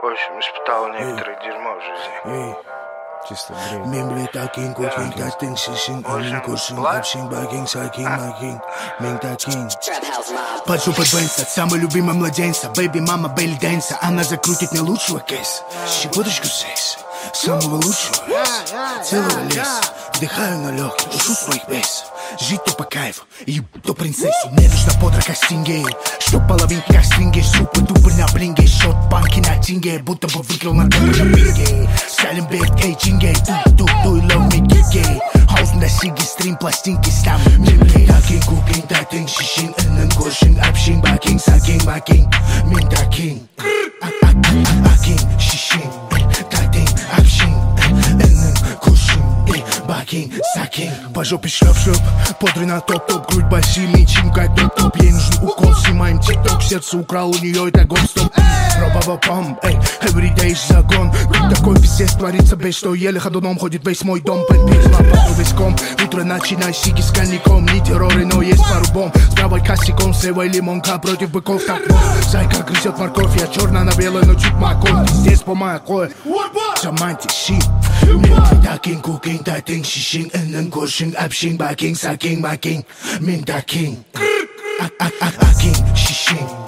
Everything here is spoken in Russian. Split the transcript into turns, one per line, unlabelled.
В общем, испытал некоторое дерьмо в жизни.
Чисто бред.
Мембле такин кукин тастин шишин элин куршин апшин багин сакин магин мен такин. Под жопой Бенса, самый любимый младенца, бэби мама белли дэнса, она закрутит мне лучшего кейса. Щепоточку секса, самого лучшего, целого леса. Вдыхаю на легких, душу своих бес. Жить то по кайфу, то принцессу. Мне нужна подра как стингей, чтоб половинки как стрингей. Супы дупы на блинге, шот банки на тинге, будто бы выиграл на бинге. Саленберг, эй, чингей, ту, и love me, гигей. Хаус на сиги, стрим, пластинки, стам. Мемлей, такин, кукин, татин, шишин, энэн, кошин, апшин, бакин, сакин, макин. Мин такин, акин, шишин, татин, апшин, энэн, кошин, бакин, сакин. По жопе шлеп-шлеп, подры на топ-топ, грудь большими, чем как топ-топ. Ей нужен укол, снимаем тик-ток, сердце украл у нее, это гоп-стоп. Робова пам, эй, everyday загон. Тут такой пиздец творится, без что еле ходуном ходит весь мой дом. Пенпис, лопату весь ком, утро начинай сики с коньяком. Не терроры, но есть пару бомб. С правой косяком, с левой лимонка против быков, так вот. Зайка грызет морковь, я черная на белой, но чуть маком. Пиздец по макой, шаманти, щит. Мен такин, кукин, татин, шишин, энэн, кошин, апшин, бакин, сакин, макин. Мен такин, акин, шишин.